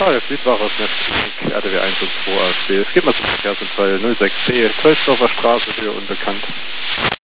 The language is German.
KF Südwache aus Netzpolitik, RDW 1 und 2 ASB. Es geht mal zum Verkehrsunfall 06C, Tölzdorfer Straße, Höhe unbekannt.